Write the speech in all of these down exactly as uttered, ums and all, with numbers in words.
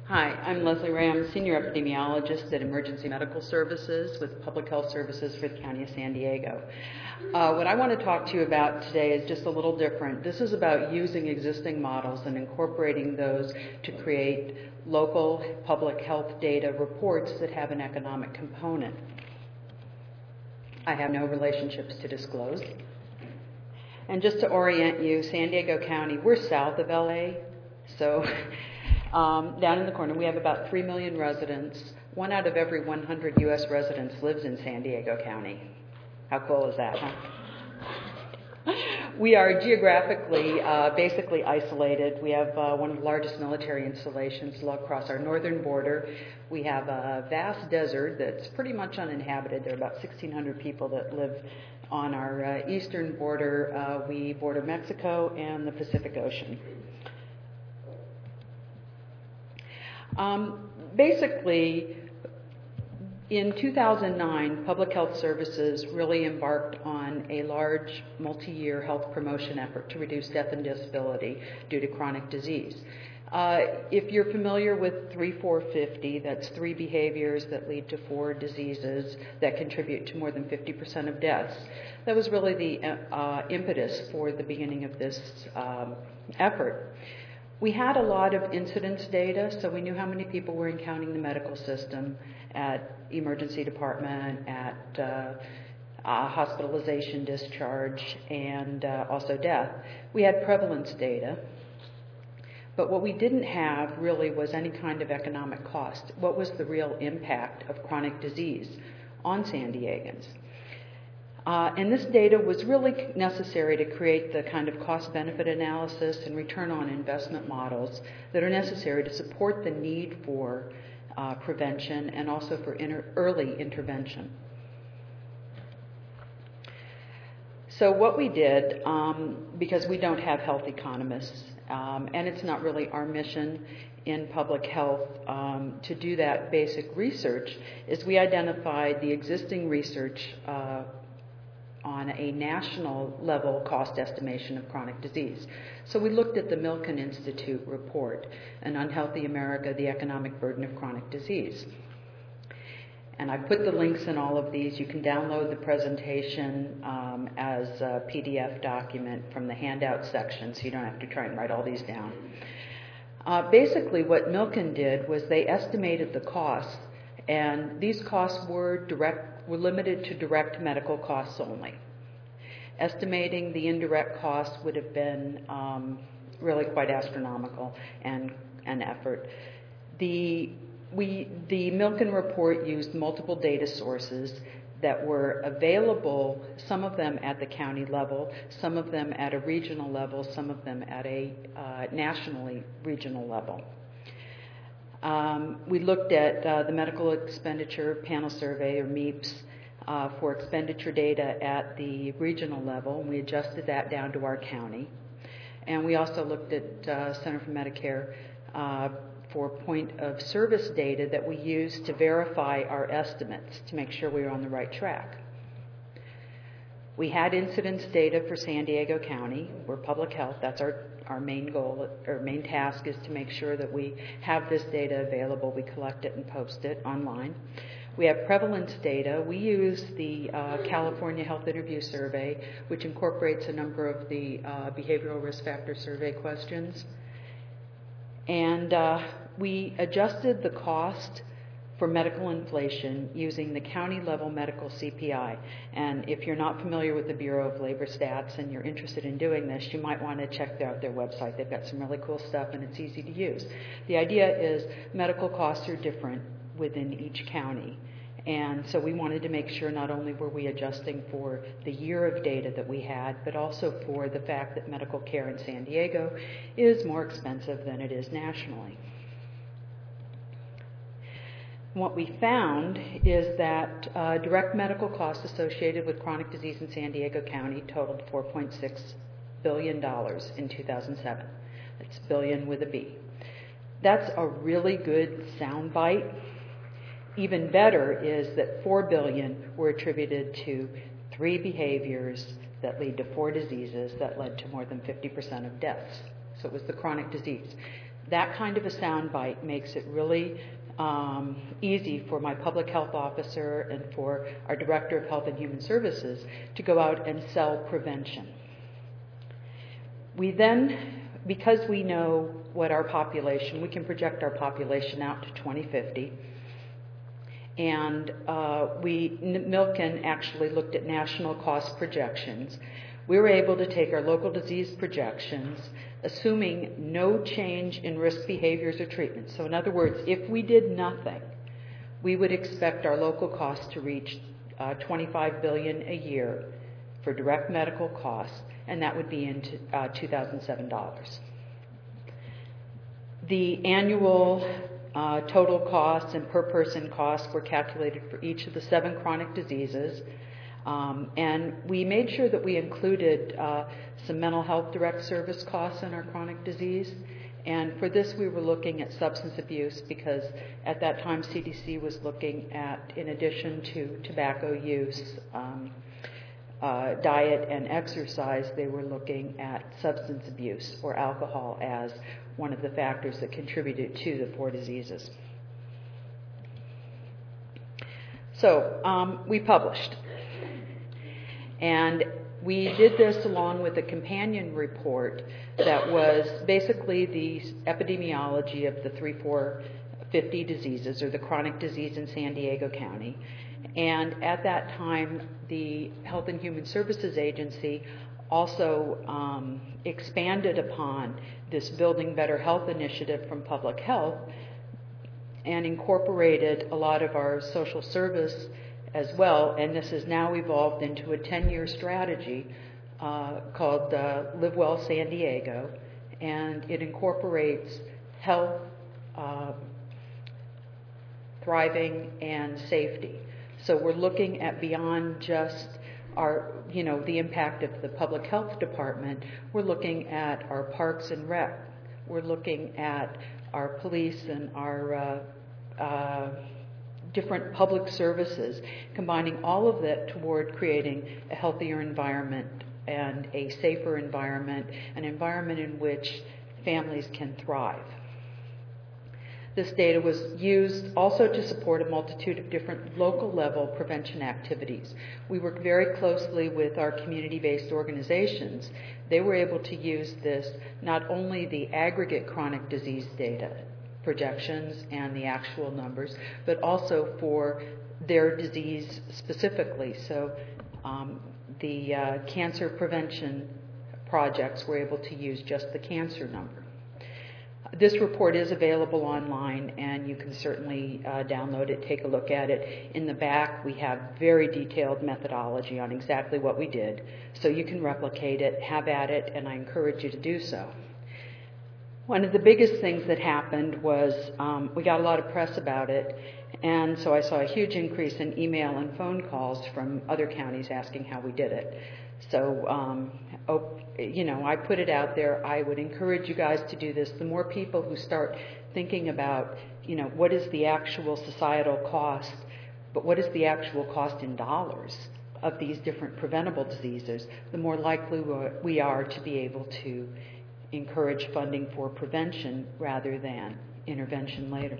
Hi, I'm Leslie Ray. I'm a senior epidemiologist at Emergency Medical Services with Public Health Services for the County of San Diego. Uh, what I want to talk to you about today is just a little different. This is about using existing models and incorporating those to create local public health data reports that have an economic component. I have no relationships to disclose. And just to orient you, San Diego County, we're south of L A, so um, down in the corner, we have about three million residents. One out of every one hundred U S residents lives in San Diego County. How cool is that, huh? We are geographically uh, basically isolated. We have uh, one of the largest military installations across our northern border. We have a vast desert that's pretty much uninhabited. There are about sixteen hundred people that live on our uh, eastern border. Uh, we border Mexico and the Pacific Ocean. Um, basically, in two thousand nine, Public Health Services really embarked on a large multi-year health promotion effort to reduce death and disability due to chronic disease. Uh, if you're familiar with three four fifty, that's three behaviors that lead to four diseases that contribute to more than fifty percent of deaths. That was really the uh, impetus for the beginning of this um, effort. We had a lot of incidence data, so we knew how many people were encountering the medical system at emergency department, at uh, uh, hospitalization, discharge, and uh, also death. We had prevalence data, but what we didn't have really was any kind of economic cost. What was the real impact of chronic disease on San Diegans? Uh, and this data was really necessary to create the kind of cost-benefit analysis and return on investment models that are necessary to support the need for uh, prevention and also for inter- early intervention. So what we did, um, because we don't have health economists, um, and it's not really our mission in public health um, to do that basic research, is we identified the existing research uh, on a national level cost estimation of chronic disease. So we looked at the Milken Institute report, An Unhealthy America, the Economic Burden of Chronic Disease. And I put the links in all of these. You can download the presentation um, as a P D F document from the handout section, so you don't have to try and write all these down. Uh, basically, what Milken did was they estimated the costs, and these costs were direct were limited to direct medical costs only. Estimating the indirect costs would have been um, really quite astronomical and an effort. The, we, the Milken report used multiple data sources that were available, some of them at the county level, some of them at a regional level, some of them at a uh, nationally regional level. Um, we looked at uh, the Medical Expenditure Panel Survey, or MEPS, uh, for expenditure data at the regional level, and we adjusted that down to our county. And we also looked at uh, Center for Medicare uh, for point of service data that we used to verify our estimates to make sure we were on the right track. We had incidence data for San Diego County. We're public health. That's our, our main goal, our main task is to make sure that we have this data available. We collect it and post it online. We have prevalence data. We use the uh, California Health Interview Survey, which incorporates a number of the uh, behavioral risk factor survey questions. And uh, we adjusted the cost for medical inflation using the county level medical C P I. And if you're not familiar with the Bureau of Labor Stats and you're interested in doing this, you might want to check out their website. They've got some really cool stuff and it's easy to use. The idea is medical costs are different within each county. And so we wanted to make sure not only were we adjusting for the year of data that we had, but also for the fact that medical care in San Diego is more expensive than it is nationally. What we found is that uh, direct medical costs associated with chronic disease in San Diego County totaled four point six billion dollars in two thousand seven. That's billion with a B. That's a really good soundbite. Even better is that four billion dollars were attributed to three behaviors that lead to four diseases that led to more than fifty percent of deaths. So it was the chronic disease. That kind of a soundbite makes it really um, easy for my public health officer and for our Director of Health and Human Services to go out and sell prevention. We then, because we know what our population, we can project our population out to twenty fifty. And uh, we, Milken actually looked at national cost projections. We were able to take our local disease projections, assuming no change in risk behaviors or treatments. So in other words, if we did nothing, we would expect our local costs to reach uh, twenty-five billion dollars a year for direct medical costs, and that would be in t- uh, two thousand seven dollars. The annual uh, total costs and per person costs were calculated for each of the seven chronic diseases. Um, and we made sure that we included uh, some mental health direct service costs in our chronic disease. And for this, we were looking at substance abuse because at that time C D C was looking at, in addition to tobacco use, um, uh, diet, and exercise, they were looking at substance abuse or alcohol as one of the factors that contributed to the four diseases. So um, we published. And we did this along with a companion report that was basically the epidemiology of the three four fifty diseases, or the chronic disease in San Diego County. And at that time, the Health and Human Services Agency also um, expanded upon this Building Better Health initiative from Public Health and incorporated a lot of our social service as well, and this has now evolved into a ten-year strategy uh, called uh, Live Well San Diego, and it incorporates health, uh, thriving, and safety. So we're looking at beyond just our, you know, the impact of the public health department. We're looking at our parks and rec. We're looking at our police and our uh, uh, different public services, combining all of that toward creating a healthier environment and a safer environment, an environment in which families can thrive. This data was used also to support a multitude of different local level prevention activities. We work very closely with our community-based organizations. They were able to use this, not only the aggregate chronic disease data, projections and the actual numbers, but also for their disease specifically. So um, the uh, cancer prevention projects were able to use just the cancer number. This report is available online, and you can certainly uh, download it, take a look at it. In the back, we have very detailed methodology on exactly what we did, so you can replicate it, have at it, and I encourage you to do so. One of the biggest things that happened was um, we got a lot of press about it, and so I saw a huge increase in email and phone calls from other counties asking how we did it. So, um, oh, you know, I put it out there. I would encourage you guys to do this. The more people who start thinking about, you know, what is the actual societal cost, but what is the actual cost in dollars of these different preventable diseases, the more likely we are to be able to encourage funding for prevention rather than intervention later.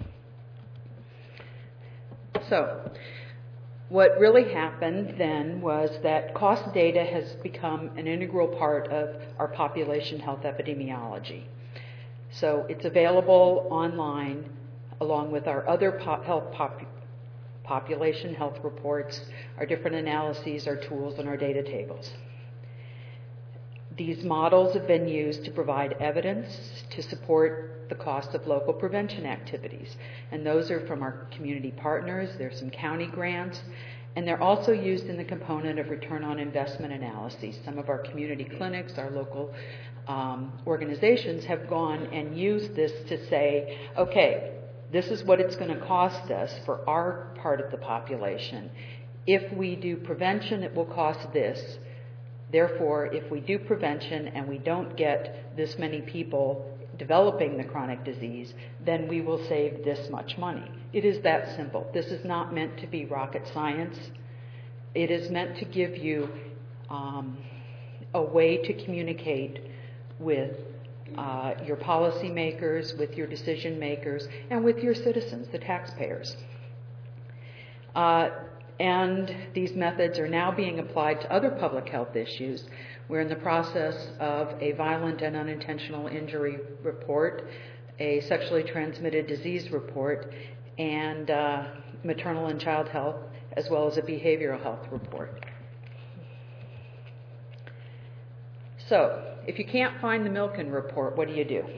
So, what really happened then was that cost data has become an integral part of our population health epidemiology. So it's available online along with our other pop health pop population health reports, our different analyses, our tools, and our data tables. These models have been used to provide evidence to support the cost of local prevention activities. And those are from our community partners. There's some county grants. And they're also used in the component of return on investment analyses. Some of our community clinics, our local um, organizations have gone and used this to say, okay, this is what it's going to cost us for our part of the population. If we do prevention, it will cost this. Therefore, if we do prevention and we don't get this many people developing the chronic disease, then we will save this much money. It is that simple. This is not meant to be rocket science. It is meant to give you um, a way to communicate with uh, your policymakers, with your decision makers, and with your citizens, the taxpayers. Uh, and these methods are now being applied to other public health issues. We're in the process of a violent and unintentional injury report, a sexually transmitted disease report, and uh, maternal and child health, as well as a behavioral health report. So, if you can't find the Milken report, what do you do?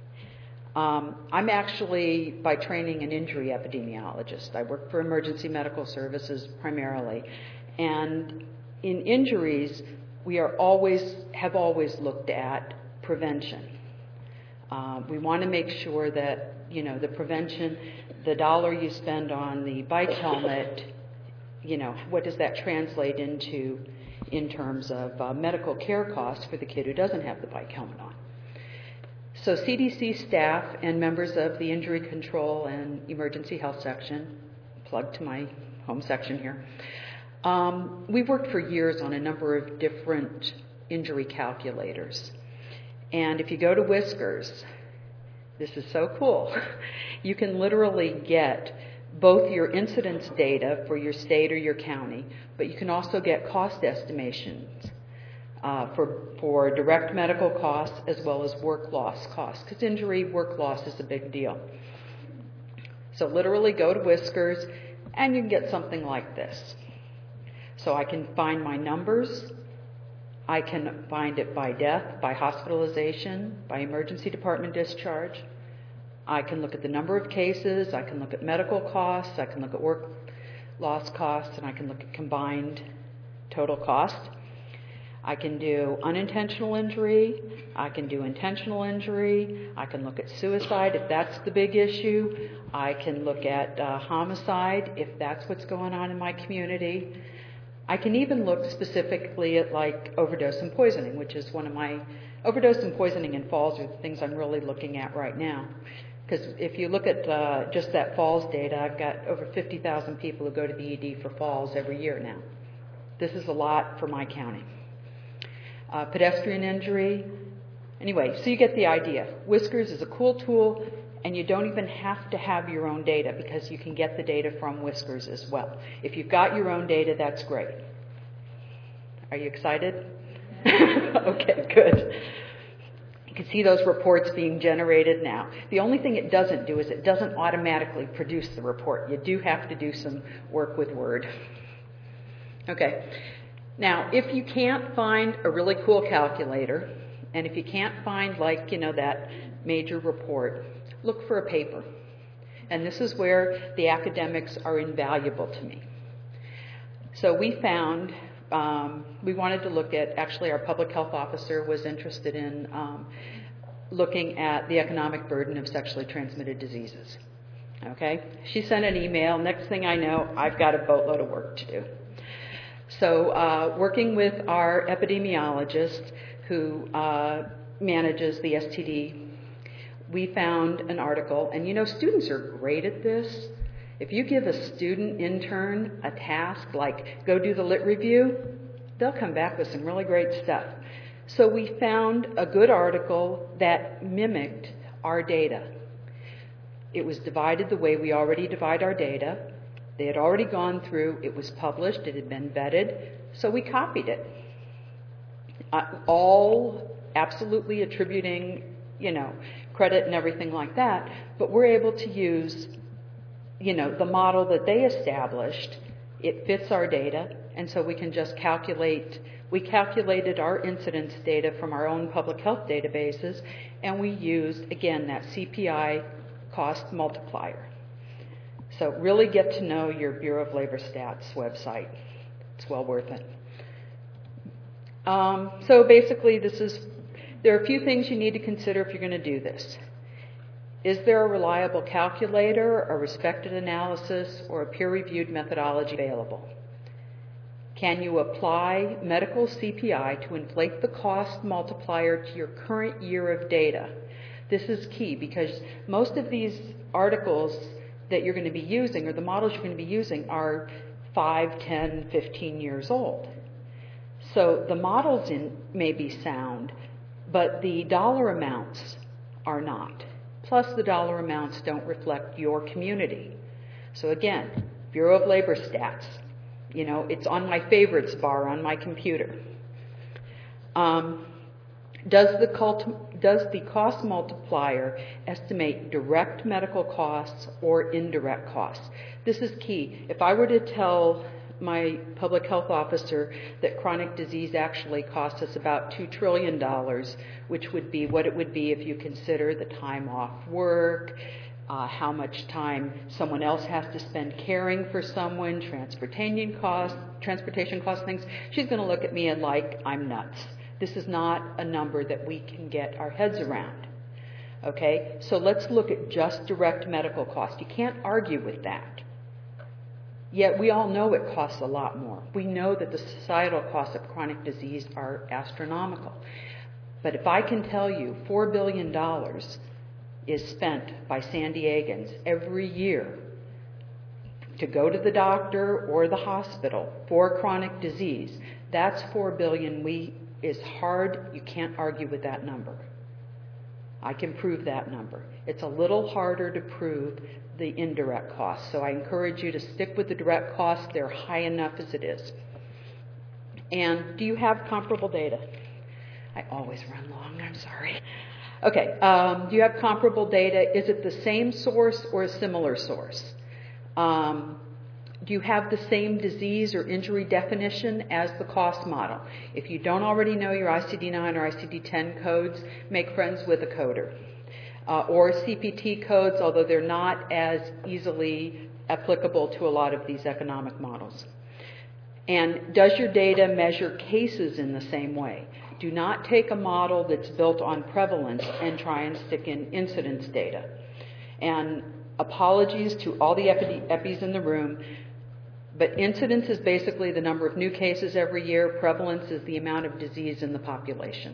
Um, I'm actually, by training, an injury epidemiologist. I work for emergency medical services primarily. And in injuries, we are always, have always looked at prevention. Uh, we want to make sure that, you know, the prevention, the dollar you spend on the bike helmet, you know, what does that translate into in terms of uh, medical care costs for the kid who doesn't have the bike helmet on? So C D C staff and members of the Injury Control and Emergency Health section, plug to my home section here, um, we've worked for years on a number of different injury calculators. And if you go to Whiskers, this is so cool, you can literally get both your incidence data for your state or your county, but you can also get cost estimations uh, for, for direct medical costs as well as work loss costs, because injury, work loss is a big deal. So literally go to Whiskers and you can get something like this. So I can find my numbers, I can find it by death, by hospitalization, by emergency department discharge. I can look at the number of cases, I can look at medical costs, I can look at work loss costs, and I can look at combined total cost. I can do unintentional injury, I can do intentional injury, I can look at suicide if that's the big issue, I can look at uh, homicide if that's what's going on in my community. I can even look specifically at like overdose and poisoning, which is one of my, overdose and poisoning and falls are the things I'm really looking at right now. Because if you look at uh, just that falls data, I've got over fifty thousand people who go to the E D for falls every year now. This is a lot for my county. Uh, pedestrian injury. Anyway, so you get the idea. Whiskers is a cool tool, and you don't even have to have your own data because you can get the data from Whiskers as well. If you've got your own data, that's great. Are you excited? Okay, good. You can see those reports being generated now. The only thing it doesn't do is it doesn't automatically produce the report. You do have to do some work with Word. Okay. Now, if you can't find a really cool calculator, and if you can't find, like, you know, that major report, look for a paper. And this is where the academics are invaluable to me. So we found, um, we wanted to look at, actually our public health officer was interested in um, looking at the economic burden of sexually transmitted diseases. Okay? She sent an email. Next thing I know, I've got a boatload of work to do. So uh, working with our epidemiologist who uh, manages the S T D, we found an article, and you know, students are great at this. If you give a student intern a task like go do the lit review, they'll come back with some really great stuff. So we found a good article that mimicked our data. It was divided the way we already divide our data. They had already gone through, it was published, it had been vetted, so we copied it. Uh, all absolutely attributing, you know, credit and everything like that, but we're able to use, you know, the model that they established. It fits our data, and so we can just calculate, we calculated our incidence data from our own public health databases, and we used, again, that C P I cost multiplier. So really get to know your Bureau of Labor Stats website. It's well worth it. Um, so basically, this is, there are a few things you need to consider if you're going to do this. Is there a reliable calculator, a respected analysis, or a peer-reviewed methodology available? Can you apply medical C P I to inflate the cost multiplier to your current year of data? This is key because most of these articles that you're going to be using, or the models you're going to be using, are five, ten, fifteen years old. So the models in may be sound, but the dollar amounts are not. Plus, the dollar amounts don't reflect your community. So again, Bureau of Labor Stats, you know, it's on my favorites bar on my computer. Um, does the cult, does the cost multiplier estimate direct medical costs or indirect costs? This is key. If I were to tell my public health officer that chronic disease actually costs us about two trillion dollars, which would be what it would be if you consider the time off work, uh, how much time someone else has to spend caring for someone, transportation costs, transportation cost things, she's going to look at me and like I'm nuts. This is not a number that we can get our heads around. Okay, so let's look at just direct medical costs. You can't argue with that. Yet we all know it costs a lot more. We know that the societal costs of chronic disease are astronomical. But if I can tell you four billion dollars is spent by San Diegans every year to go to the doctor or the hospital for chronic disease, that's four billion dollars we is hard. You can't argue with that number. I can prove that number. It's a little harder to prove the indirect costs. So I encourage you to stick with the direct costs. They're high enough as it is. And do you have comparable data? I always run long, I'm sorry. Okay, um, do you have comparable data? Is it the same source or a similar source? Um, do you have the same disease or injury definition as the cost model? If you don't already know your I C D nine or I C D ten codes, make friends with a coder. Uh, or C P T codes, although they're not as easily applicable to a lot of these economic models. And does your data measure cases in the same way? Do not take a model that's built on prevalence and try and stick in incidence data. And apologies to all the epi- epis in the room, but incidence is basically the number of new cases every year. Prevalence is the amount of disease in the population.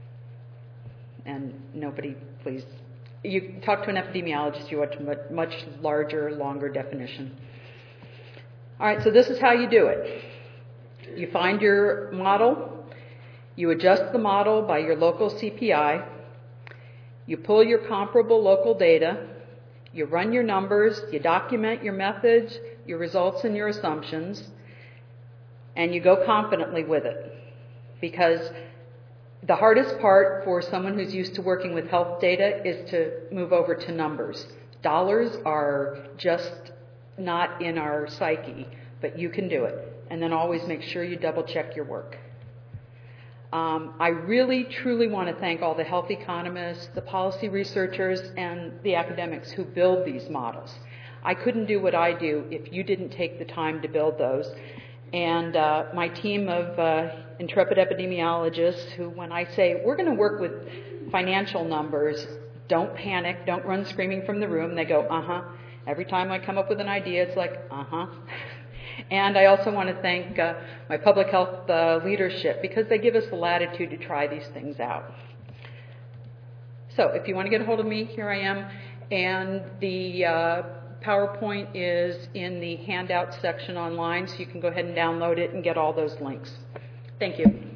And nobody, please, you talk to an epidemiologist, you want a much larger, longer definition. All right, so this is how you do it. You find your model, you adjust the model by your local C P I, you pull your comparable local data, you run your numbers, you document your methods, your results, and your assumptions, and you go confidently with it. Because the hardest part for someone who's used to working with health data is to move over to numbers. Dollars are just not in our psyche, but you can do it. And then always make sure you double check your work. Um, I really, truly want to thank all the health economists, the policy researchers, and the academics who build these models. I couldn't do what I do if you didn't take the time to build those. And uh, my team of uh, intrepid epidemiologists who, when I say, we're going to work with financial numbers, don't panic, don't run screaming from the room. They go, uh-huh. Every time I come up with an idea, it's like, uh-huh. And I also want to thank uh, my public health uh, leadership because they give us the latitude to try these things out. So if you want to get a hold of me, here I am. And the uh, PowerPoint is in the handout section online, so you can go ahead and download it and get all those links. Thank you.